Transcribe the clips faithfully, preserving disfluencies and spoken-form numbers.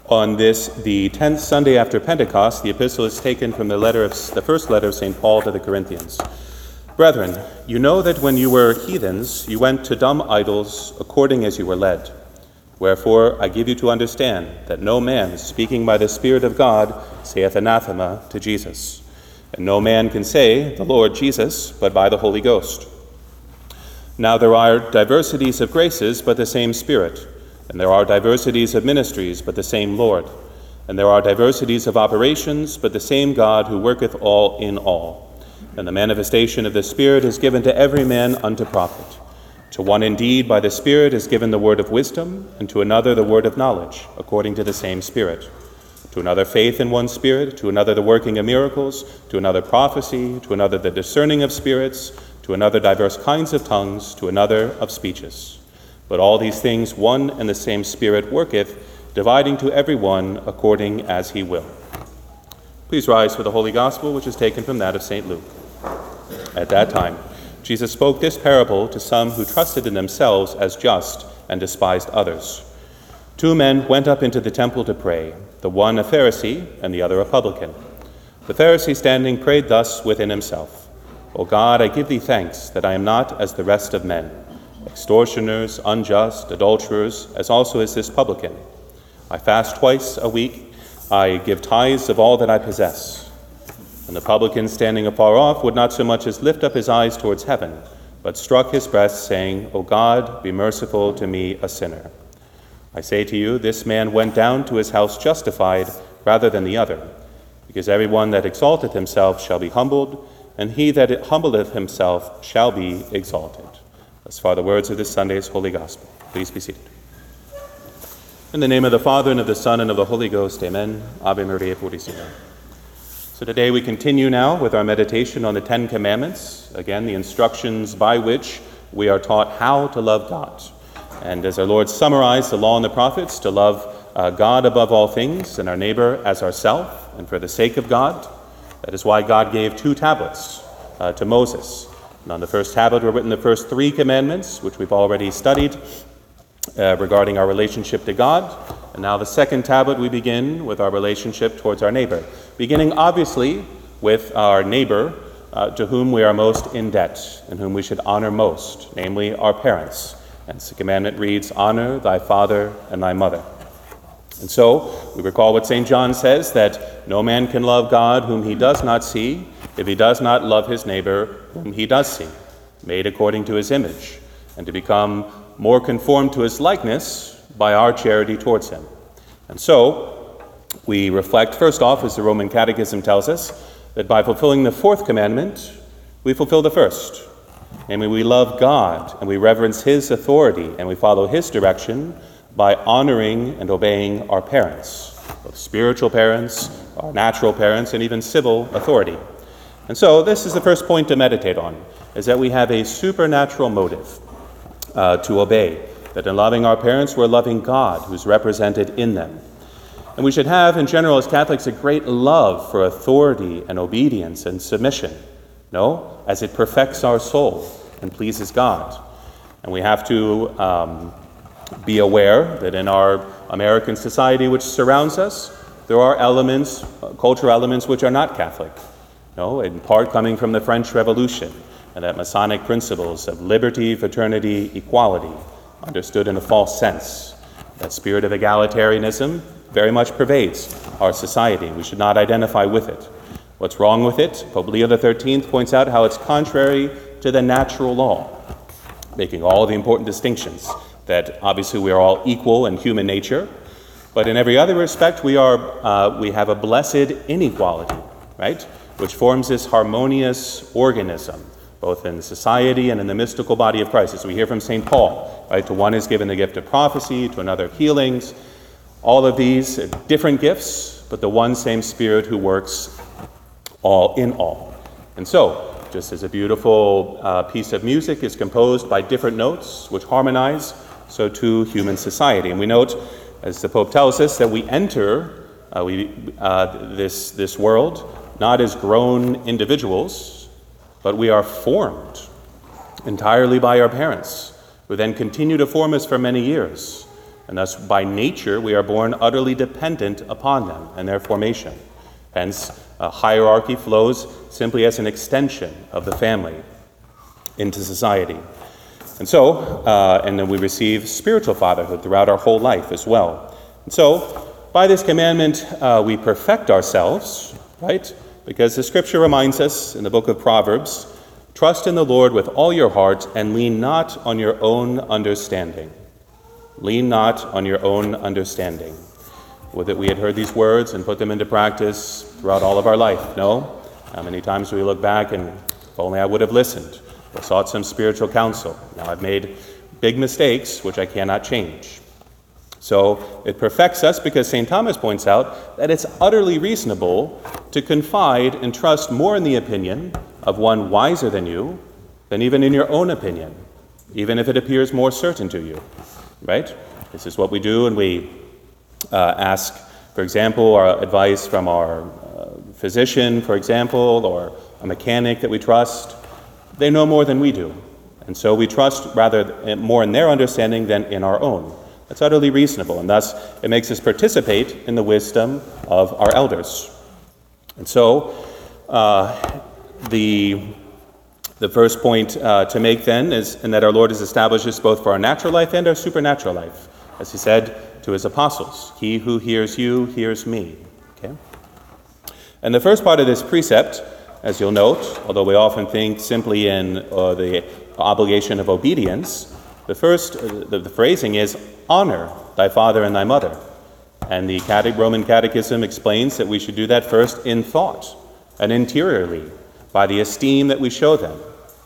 On this, the tenth Sunday after Pentecost, the epistle is taken from the letter of the first letter of Saint Paul to the Corinthians. Brethren, you know that when you were heathens, you went to dumb idols according as you were led. Wherefore I give you to understand that no man, speaking by the Spirit of God, saith anathema to Jesus. And no man can say, the Lord Jesus, but by the Holy Ghost. Now there are diversities of graces, but the same Spirit. And there are diversities of ministries, but the same Lord. And there are diversities of operations, but the same God who worketh all in all. And the manifestation of the Spirit is given to every man unto profit. To one indeed by the Spirit is given the word of wisdom, and to another the word of knowledge, according to the same Spirit. To another faith in one Spirit, to another the working of miracles, to another prophecy, to another the discerning of spirits, to another diverse kinds of tongues, to another of speeches. But all these things one and the same Spirit worketh, dividing to every one according as he will. Please rise for the Holy Gospel, which is taken from that of Saint Luke. At that time, Jesus spoke this parable to some who trusted in themselves as just and despised others. Two men went up into the temple to pray, the one a Pharisee and the other a publican. The Pharisee standing prayed thus within himself, O God, I give thee thanks that I am not as the rest of men, extortioners, unjust, adulterers, as also is this publican. I fast twice a week, I give tithes of all that I possess. And the publican, standing afar off, would not so much as lift up his eyes towards heaven, but struck his breast, saying, O God, be merciful to me, a sinner. I say to you, this man went down to his house justified rather than the other, because every one that exalteth himself shall be humbled, and he that humbleth himself shall be exalted. Thus far the words of this Sunday's Holy Gospel. Please be seated. In the name of the Father, and of the Son, and of the Holy Ghost, amen. Ave Maria Purissima. So today we continue now with our meditation on the Ten Commandments. Again, the instructions by which we are taught how to love God. And as our Lord summarized the law and the prophets, to love uh, God above all things and our neighbor as ourself, and for the sake of God. That is why God gave two tablets uh, to Moses. And on the first tablet were written the first three commandments, which we've already studied uh, regarding our relationship to God. And now the second tablet, we begin with our relationship towards our neighbor, beginning obviously with our neighbor uh, to whom we are most in debt and whom we should honor most, namely our parents. And the commandment reads, honor thy father and thy mother. And so we recall what Saint John says, that no man can love God whom he does not see, if he does not love his neighbor whom he does see, made according to his image, and to become more conformed to his likeness by our charity towards him. And so we reflect first off, as the Roman Catechism tells us, that by fulfilling the fourth commandment, we fulfill the first. Namely, we love God and we reverence his authority and we follow his direction by honoring and obeying our parents, both spiritual parents, our natural parents, and even civil authority. And so this is the first point to meditate on, is that we have a supernatural motive uh, to obey, that in loving our parents, we're loving God, who's represented in them. And we should have, in general, as Catholics, a great love for authority and obedience and submission, no, as it perfects our soul and pleases God. And we have to um, be aware that in our American society which surrounds us, there are elements, uh, cultural elements, which are not Catholic. No, in part coming from the French Revolution and that Masonic principles of liberty, fraternity, equality, understood in a false sense. That spirit of egalitarianism very much pervades our society. We should not identify with it. What's wrong with it? Pope Leo the thirteenth points out how it's contrary to the natural law, making all the important distinctions, that obviously we are all equal in human nature, but in every other respect we are uh, we have a blessed inequality, right? Which forms this harmonious organism, both in society and in the mystical body of Christ. As we hear from Saint Paul, right? To one is given the gift of prophecy, to another healings. All of these are different gifts, but the one same Spirit who works all in all. And so, just as a beautiful uh, piece of music is composed by different notes which harmonize, so too human society. And we note, as the Pope tells us, that we enter uh, we, uh, this, this world not as grown individuals, but we are formed entirely by our parents, who then continue to form us for many years. and thus by nature we are born utterly dependent upon them and their formation. Hence, a hierarchy flows simply as an extension of the family into society. And so, uh, and then we receive spiritual fatherhood throughout our whole life as well. And so, by this commandment, uh, we perfect ourselves, right? Because the scripture reminds us in the book of Proverbs, trust in the Lord with all your heart and lean not on your own understanding. Lean not on your own understanding. Would that we had heard these words and put them into practice throughout all of our life. No. How many times do we look back and if only I would have listened or sought some spiritual counsel. Now I've made big mistakes which I cannot change. So it perfects us because Saint Thomas points out that it's utterly reasonable to confide and trust more in the opinion of one wiser than you than even in your own opinion, even if it appears more certain to you, right? This is what we do when we uh, ask, for example, our advice from our uh, physician, for example, or a mechanic that we trust. They know more than we do, and so we trust rather more in their understanding than in our own. That's utterly reasonable, and thus it makes us participate in the wisdom of our elders. And so, uh, the the first point uh, to make then is in that our Lord has established this both for our natural life and our supernatural life, as he said to his apostles, "He who hears you hears me." Okay. And the first part of this precept, as you'll note, although we often think simply in uh, the obligation of obedience, the first, uh, the, the phrasing is, honor thy father and thy mother. And the Catech- Roman Catechism explains that we should do that first in thought and interiorly, by the esteem that we show them.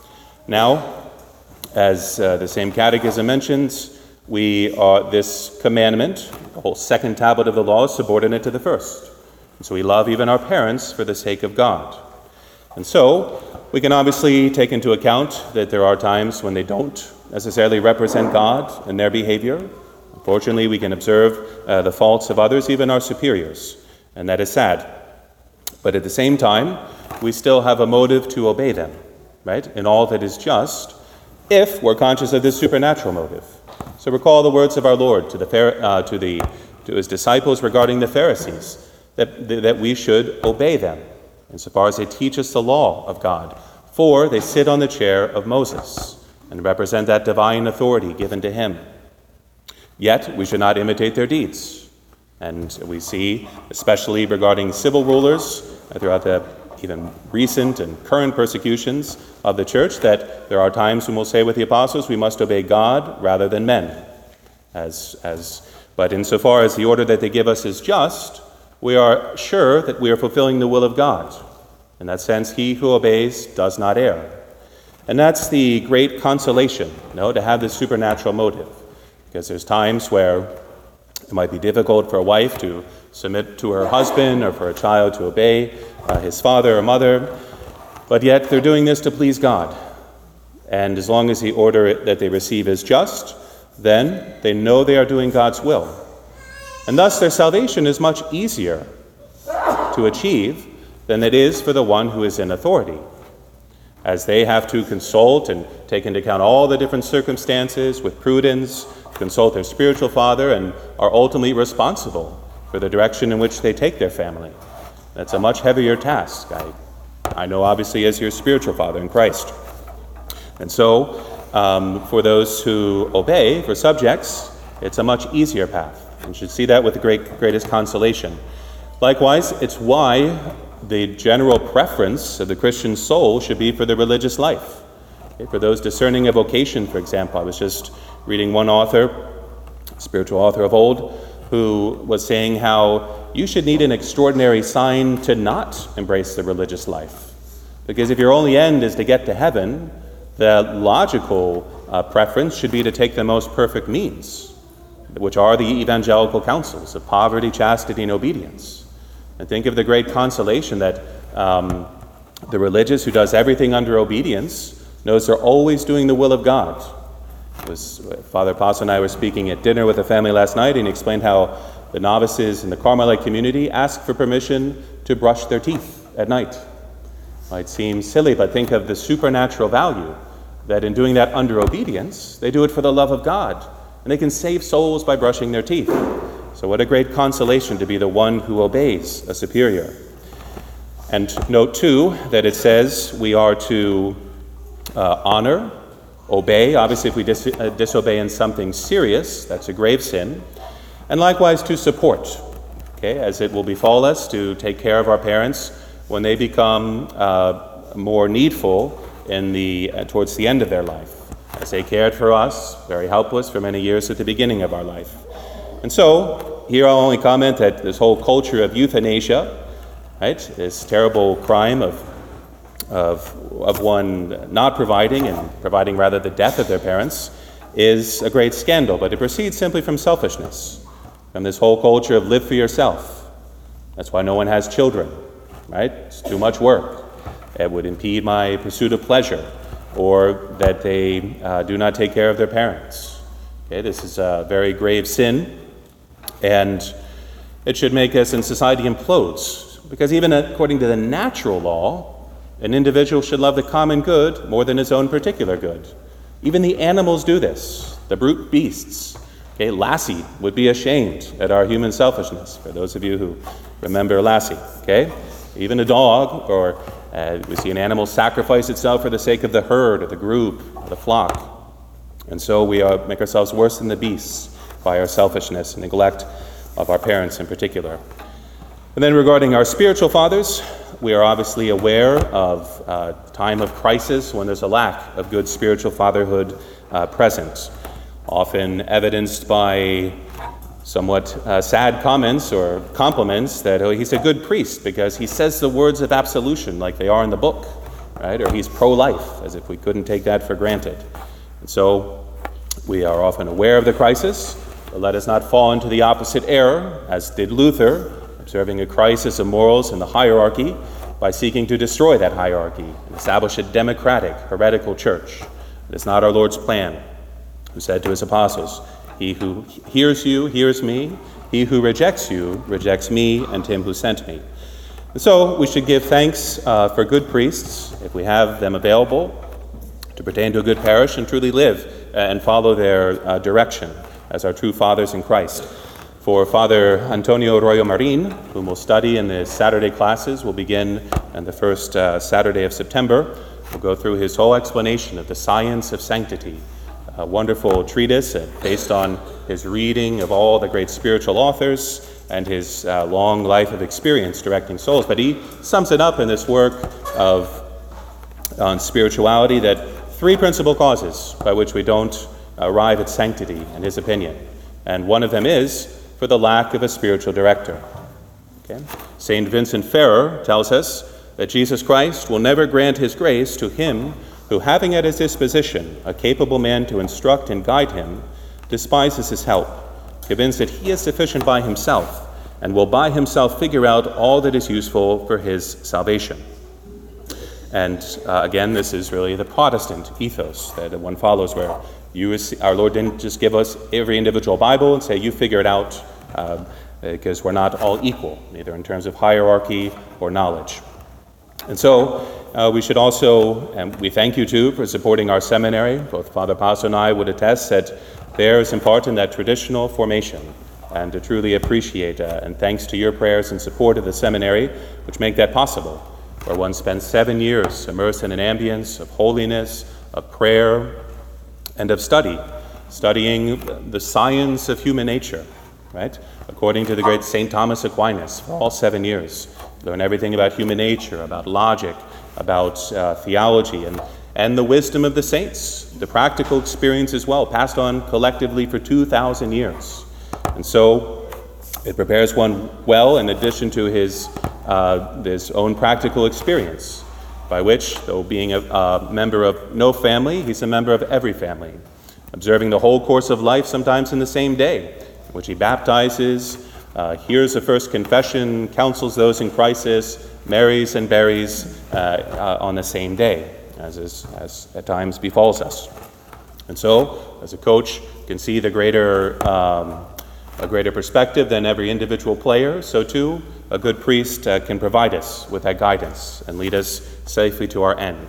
Now, as uh, the same Catechism mentions, we are, this commandment, the whole second tablet of the law, is subordinate to the first. And so we love even our parents for the sake of God. And so, we can obviously take into account that there are times when they don't necessarily represent God in their behavior. Unfortunately, we can observe uh, the faults of others, even our superiors, and that is sad. But at the same time, we still have a motive to obey them, right, in all that is just, if we're conscious of this supernatural motive. So recall the words of our Lord to the uh, to the to his disciples regarding the Pharisees, that that we should obey them insofar as they teach us the law of God, for they sit on the chair of Moses and represent that divine authority given to him. Yet we should not imitate their deeds. And we see, especially regarding civil rulers throughout the even recent and current persecutions of the church, that there are times when we'll say with the apostles, we must obey God rather than men. As, as, but insofar as the order that they give us is just, we are sure that we are fulfilling the will of God. In that sense, he who obeys does not err. And that's the great consolation, you know, to have this supernatural motive. Because there's times where it might be difficult for a wife to submit to her husband or for a child to obey uh, his father or mother, but yet they're doing this to please God. And as long as the order that they receive is just, then they know they are doing God's will. And thus their salvation is much easier to achieve than it is for the one who is in authority, as they have to consult and take into account all the different circumstances with prudence, consult their spiritual father, and are ultimately responsible for the direction in which they take their family. That's a much heavier task, I, I know obviously as your spiritual father in Christ. And so, um, for those who obey, for subjects, it's a much easier path. And you should see that with the great, greatest consolation. Likewise, it's why the general preference of the Christian soul should be for the religious life. Okay, for those discerning a vocation, for example, I was just reading one author, spiritual author of old, who was saying how you should need an extraordinary sign to not embrace the religious life. Because if your only end is to get to heaven, the logical uh, preference should be to take the most perfect means, which are the evangelical counsels of poverty, chastity, and obedience. And think of the great consolation that um, the religious who does everything under obedience knows they're always doing the will of God. It was Father Paso and I were speaking at dinner with a family last night, and he explained how the novices in the Carmelite community ask for permission to brush their teeth at night. It might seem silly, but think of the supernatural value that in doing that under obedience, they do it for the love of God, and they can save souls by brushing their teeth. So what a great consolation to be the one who obeys a superior. And note, too, that it says we are to uh, honor, obey. Obviously, if we dis- uh, disobey in something serious, that's a grave sin. And likewise to support, okay, as it will befall us to take care of our parents when they become uh, more needful in the uh, towards the end of their life, as they cared for us, very helpless for many years at the beginning of our life. And so, here I'll only comment that this whole culture of euthanasia, right, this terrible crime of of of one not providing and providing rather the death of their parents, is a great scandal, but it proceeds simply from selfishness, from this whole culture of live for yourself. That's why no one has children, right? It's too much work. It would impede my pursuit of pleasure, or that they uh, do not take care of their parents. Okay, this is a very grave sin, and it should make us in society implodes, because even according to the natural law, an individual should love the common good more than his own particular good. Even the animals do this, the brute beasts. Okay, Lassie would be ashamed at our human selfishness, for those of you who remember Lassie. Okay, even a dog, or uh, we see an animal sacrifice itself for the sake of the herd, or the group, or the flock. And so we uh, make ourselves worse than the beasts by our selfishness and neglect of our parents in particular. And then regarding our spiritual fathers, we are obviously aware of a uh, time of crisis when there's a lack of good spiritual fatherhood uh, present, often evidenced by somewhat uh, sad comments or compliments that oh, he's a good priest because he says the words of absolution like they are in the book, right? Or he's pro-life, as if we couldn't take that for granted. And so we are often aware of the crisis, but let us not fall into the opposite error, as did Luther, observing a crisis of morals in the hierarchy by seeking to destroy that hierarchy and establish a democratic, heretical church. It is not our Lord's plan, who said to his apostles, "He who hears you hears me. He who rejects you rejects me and him who sent me." And so we should give thanks uh, for good priests, if we have them available, to pertain to a good parish and truly live and follow their uh, direction as our true fathers in Christ. For Father Antonio Arroyo Marin, whom we'll study in the Saturday classes, will begin on the first uh, Saturday of September. We'll go through his whole explanation of the science of sanctity, a wonderful treatise based on his reading of all the great spiritual authors and his uh, long life of experience directing souls. But he sums it up in this work of on spirituality, that three principal causes by which we don't arrive at sanctity, in his opinion. And one of them is for the lack of a spiritual director. Okay? Saint Vincent Ferrer tells us that Jesus Christ will never grant his grace to him who, having at his disposition a capable man to instruct and guide him, despises his help, convinced that he is sufficient by himself and will by himself figure out all that is useful for his salvation. And uh, again, this is really the Protestant ethos that one follows, where you, our Lord didn't just give us every individual Bible and say, you figure it out, uh, because we're not all equal, neither in terms of hierarchy or knowledge. And so uh, we should also, and we thank you too for supporting our seminary. Both Father Paso and I would attest that there is important that traditional formation, and to truly appreciate, uh, and thanks to your prayers and support of the seminary, which make that possible, where one spends seven years immersed in an ambience of holiness, of prayer, and of study, studying the science of human nature, right? According to the great Saint Thomas Aquinas, for all seven years, learn everything about human nature, about logic, about uh, theology, and, and the wisdom of the saints, the practical experience as well, passed on collectively for two thousand years. And so it prepares one well, in addition to his, uh, his own practical experience, by which, though being a, a member of no family, he's a member of every family, observing the whole course of life, sometimes in the same day, in which he baptizes, uh, hears the first confession, counsels those in crisis, marries and buries uh, uh, on the same day, as, is, as at times befalls us. And so, as a coach can see the greater, um, a greater perspective than every individual player, so too a good priest uh, can provide us with that guidance and lead us safely to our end.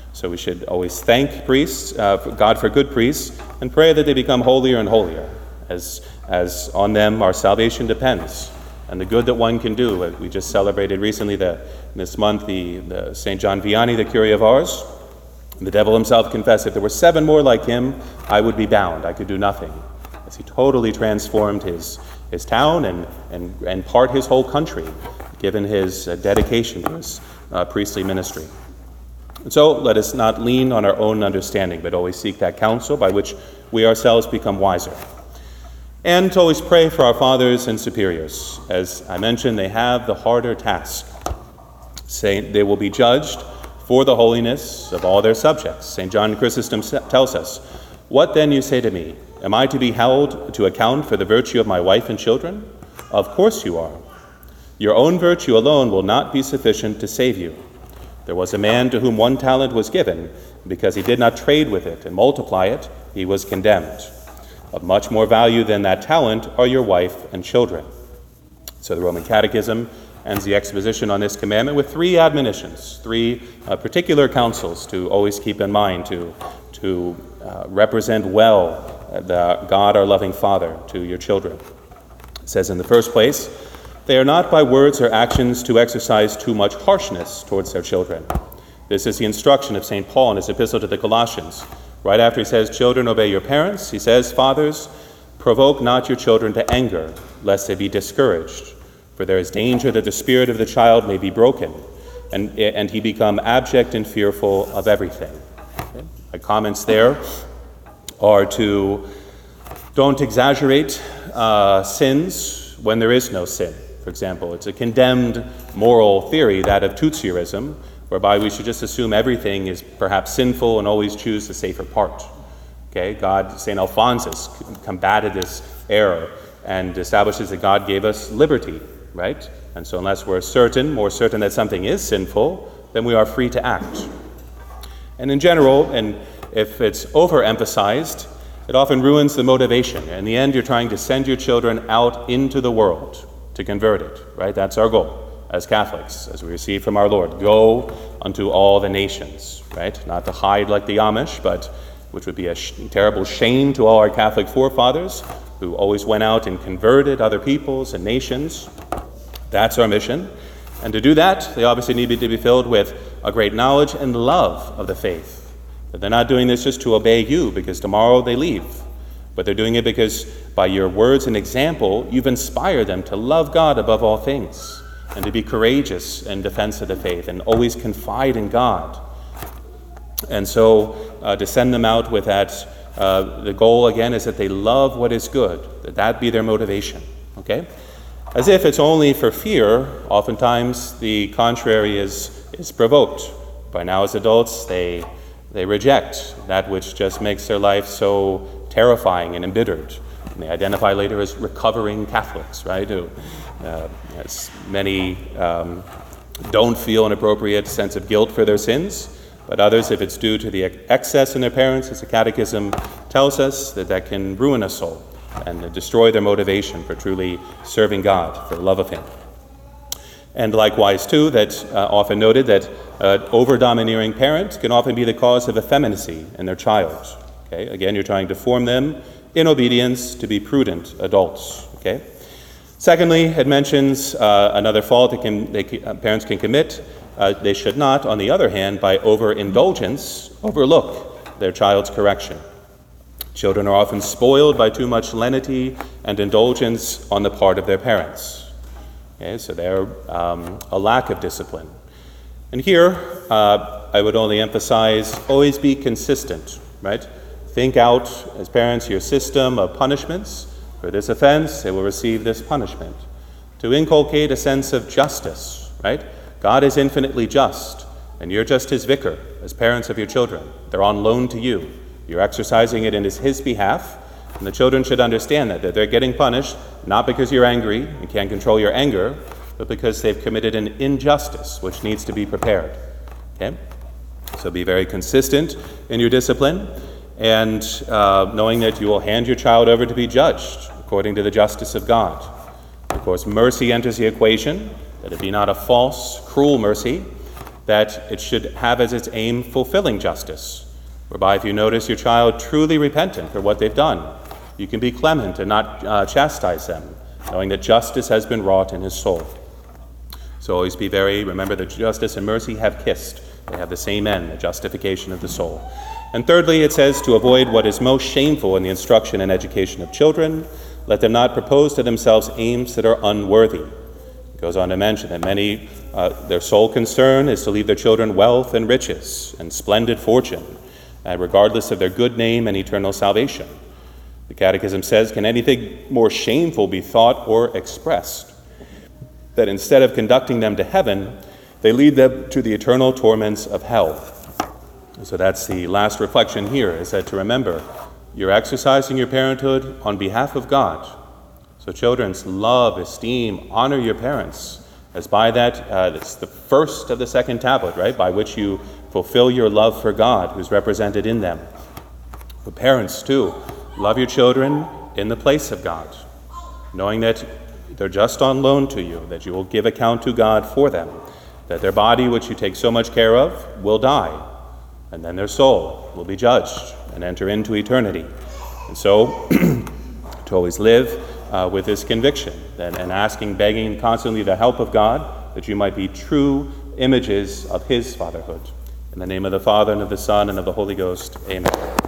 So we should always thank priests, uh, God for good priests, and pray that they become holier and holier, as, as on them our salvation depends, and the good that one can do. We just celebrated recently, the, this month, the, the Saint John Vianney, the Curé of Ars. The devil himself confessed, if there were seven more like him, I would be bound. I could do nothing. As he totally transformed his, his town and, and, and part his whole country, given his uh, dedication to his uh, priestly ministry. And so let us not lean on our own understanding, but always seek that counsel by which we ourselves become wiser. And to always pray for our fathers and superiors. As I mentioned, they have the harder task. Say they will be judged for the holiness of all their subjects. Saint John Chrysostom tells us, "What then, you say to me, am I to be held to account for the virtue of my wife and children? Of course you are. Your own virtue alone will not be sufficient to save you. There was a man to whom one talent was given. Because he did not trade with it and multiply it, he was condemned. Of much more value than that talent are your wife and children." So the Roman Catechism ends the exposition on this commandment with three admonitions, three uh, particular counsels to always keep in mind, to, to uh, represent well uh, the God, our loving Father, to your children. It says in the first place, they are not by words or actions to exercise too much harshness towards their children. This is the instruction of Saint Paul in his epistle to the Colossians. Right after he says, children, obey your parents, he says, fathers, provoke not your children to anger, lest they be discouraged. For there is danger that the spirit of the child may be broken, and, and he become abject and fearful of everything. Okay. My comments there are to don't exaggerate uh, sins when there is no sin. For example, it's a condemned moral theory, that of Tutsiorism, whereby we should just assume everything is perhaps sinful and always choose the safer part. Okay, God, Saint Alphonsus combated this error and establishes that God gave us liberty, right? And so unless we're certain, more certain that something is sinful, then we are free to act. And in general, and if it's overemphasized, it often ruins the motivation. In the end, you're trying to send your children out into the world to convert it, right? That's our goal as Catholics, as we receive from our Lord. Go unto all the nations, right? Not to hide like the Amish, but which would be a sh- terrible shame to all our Catholic forefathers who always went out and converted other peoples and nations. That's our mission. And to do that, they obviously need to be filled with a great knowledge and love of the faith. That they're not doing this just to obey you because tomorrow they leave, but they're doing it because by your words and example, you've inspired them to love God above all things and to be courageous in defense of the faith and always confide in God. And so uh, to send them out with that, uh, the goal again is that they love what is good, that that be their motivation, okay? As if it's only for fear, oftentimes the contrary is, is provoked. By now as adults, they, they reject that which just makes their life so terrifying and embittered. And they identify later as recovering Catholics, right? Who, uh, as many um, don't feel an appropriate sense of guilt for their sins, but others, if it's due to the excess in their parents, as the Catechism tells us, that that can ruin a soul and destroy their motivation for truly serving God, for the love of Him. And likewise, too, that uh, often noted that an uh, over-domineering parent can often be the cause of effeminacy in their child. Okay, again, you're trying to form them in obedience to be prudent adults. Okay. Secondly, it mentions uh, another fault that can, they, uh, parents can commit. Uh, they should not, on the other hand, by overindulgence, overlook their child's correction. Children are often spoiled by too much lenity and indulgence on the part of their parents. Okay, so they're um, a lack of discipline. And here, uh, I would only emphasize, always be consistent, right? Think out, as parents, your system of punishments. For this offense, they will receive this punishment. To inculcate a sense of justice, right? God is infinitely just, and you're just His vicar, as parents of your children. They're on loan to you. You're exercising it in His behalf, and the children should understand that, that they're getting punished, not because you're angry and can't control your anger, but because they've committed an injustice, which needs to be prepared. Okay? So be very consistent in your discipline, and uh, knowing that you will hand your child over to be judged according to the justice of God. Of course, mercy enters the equation, that it be not a false, cruel mercy, that it should have as its aim fulfilling justice, whereby if you notice your child truly repentant for what they've done, you can be clement and not uh, chastise them, knowing that justice has been wrought in his soul. So always be very, remember that justice and mercy have kissed. They have the same end, the justification of the soul. And thirdly, it says to avoid what is most shameful in the instruction and education of children, let them not propose to themselves aims that are unworthy. It goes on to mention that many, uh, their sole concern is to leave their children wealth and riches and splendid fortune, uh, regardless of their good name and eternal salvation. The Catechism says, can anything more shameful be thought or expressed? That instead of conducting them to heaven, they lead them to the eternal torments of hell. So that's the last reflection here, is that to remember, you're exercising your parenthood on behalf of God. So children, love, esteem, honor your parents, as by that, uh, it's the first of the second tablet, right, by which you fulfill your love for God, who's represented in them. For parents, too, love your children in the place of God, knowing that they're just on loan to you, that you will give account to God for them, that their body, which you take so much care of, will die, and then their soul will be judged and enter into eternity. And so, to always live uh, with this conviction and, and asking, begging constantly the help of God, that you might be true images of his fatherhood. In the name of the Father, and of the Son, and of the Holy Ghost, amen.